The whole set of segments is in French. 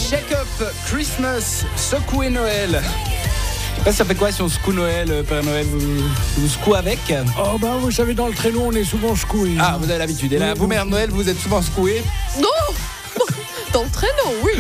Shake Up Christmas, secouer Noël. Ça fait quoi si on secoue Noël, Père Noël, vous secouez avec? Oh bah vous savez, dans le traîneau on est souvent secoué. Ah, vous avez l'habitude. Et là, vous, Mère Noël, vous êtes souvent secoué? Non. Dans le traîneau, oui.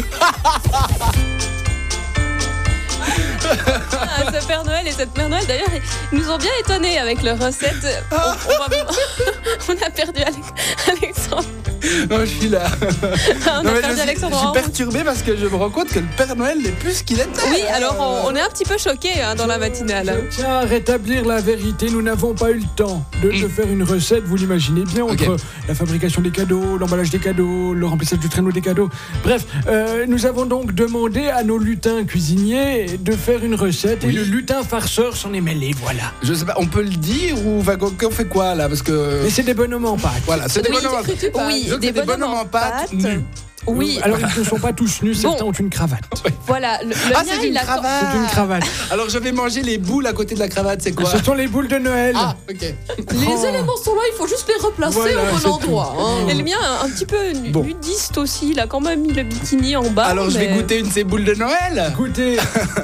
Ce Père Noël et cette Mère Noël, d'ailleurs, ils nous ont bien étonnés avec leur recette. On a perdu Alexandre. Non, je suis là. Alexandre. Je suis perturbé parce que je me rends compte que le Père Noël n'est plus ce qu'il était. Oui, alors on est un petit peu choqués dans la matinale. Je tiens à rétablir la vérité, nous n'avons pas eu le temps de faire une recette, vous l'imaginez bien, entre la fabrication des cadeaux, l'emballage des cadeaux, le remplissage du traîneau des cadeaux. Bref, nous avons donc demandé à nos lutins cuisiniers de faire une recette et le lutin farceur s'en est mêlé, voilà. Je sais pas, on peut le dire ou on fait quoi là? Parce que... Mais c'est des bonhommes en pâte. Voilà, c'est des bonhommes en pâte. Oui, des bonhommes en pâte nus. Oui. Alors ils ne sont pas tous nus, certains ont une cravate. Voilà, le c'est une cravate. C'est une cravate. Alors je vais manger les boules à côté de la cravate, c'est quoi? Ce sont les boules de Noël. Ah, ok. Les éléments sont là, il faut juste les replacer au bon endroit. Et le mien, un petit peu nudiste aussi, il a quand même mis le bikini en bas. Alors je vais goûter une de ces boules de Noël. Goûtez.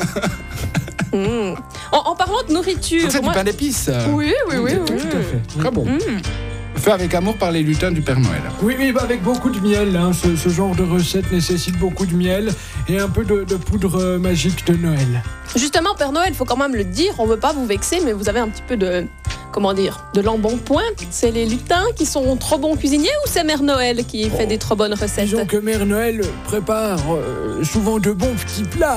En parlant de nourriture... C'est du pain d'épices. Oui. Tout à fait. Très bon. Fait avec amour par les lutins du Père Noël. Oui, avec beaucoup de miel. Ce genre de recette nécessite beaucoup de miel et un peu de poudre magique de Noël. Justement, Père Noël, il faut quand même le dire, on ne veut pas vous vexer, mais vous avez un petit peu de l'embonpoint. C'est les lutins qui sont trop bons cuisiniers ou c'est Mère Noël qui fait des trop bonnes recettes? Disons que Mère Noël prépare souvent de bons petits plats.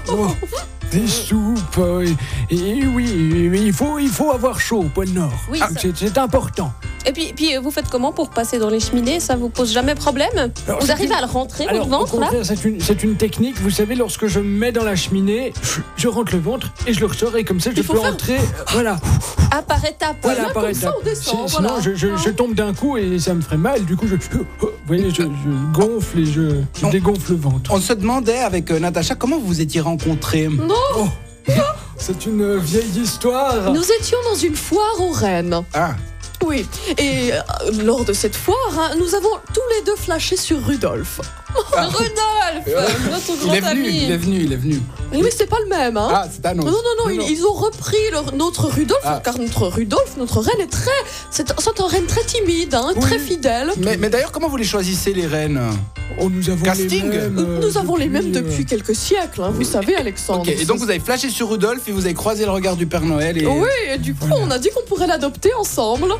Des soupes. Et oui, il faut avoir chaud au pôle Nord. Oui, c'est important. Et puis vous faites comment pour passer dans les cheminées? Ça vous pose jamais problème? Alors, vous arrivez à le rentrer, votre ventre, au contraire, c'est une technique. Vous savez, lorsque je me mets dans la cheminée, je rentre le ventre et je le ressors et comme ça, je peux entrer. Voilà. Ah, par étapes. Voilà, par comme étapes. ça, on descend. Sinon, je tombe d'un coup et ça me ferait mal. Du coup, vous voyez, je gonfle et je dégonfle le ventre. On se demandait avec Natacha comment vous vous étiez rencontrés. Non. C'est une vieille histoire. Nous étions dans une foire aux Rennes. Ah. Oui, et lors de cette foire, nous avons tous les deux flashé sur Rudolf. Rudolf, notre grand ami. Il est venu. Oui, mais c'est pas le même, hein. Ah, c'est un autre. Non, ils ont repris notre Rudolf, car notre reine est c'est un reine très timide, très fidèle. Mais d'ailleurs, comment vous les choisissez, les reines? Nous avons casting. Nous avons les mêmes depuis quelques siècles, vous savez, Alexandre. Et donc vous avez flashé sur Rudolf et vous avez croisé le regard du Père Noël. Oui, et du coup, on a dit qu'on pourrait l'adopter ensemble.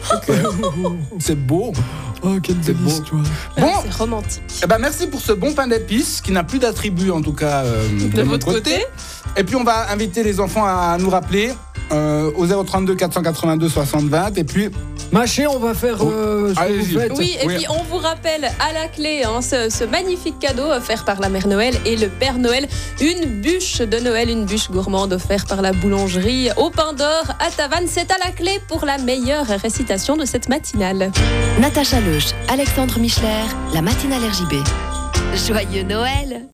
C'est beau. Oh, quelle belle histoire. Bon, c'est romantique. Merci pour ce bon pain d'épices qui n'a plus d'attribut en tout cas de votre côté. Et puis on va inviter les enfants à nous rappeler au 032 482 60 20 et puis Maché, on va faire ce que vous faites. Oui, et puis on vous rappelle à la clé ce magnifique cadeau offert par la Mère Noël et le Père Noël, une bûche de Noël, une bûche gourmande offerte par la boulangerie au Pain d'Or à Tavannes. C'est à la clé pour la meilleure récitation de cette matinale. Natacha Leuch, Alexandre Michler, la matinale RJB. Joyeux Noël!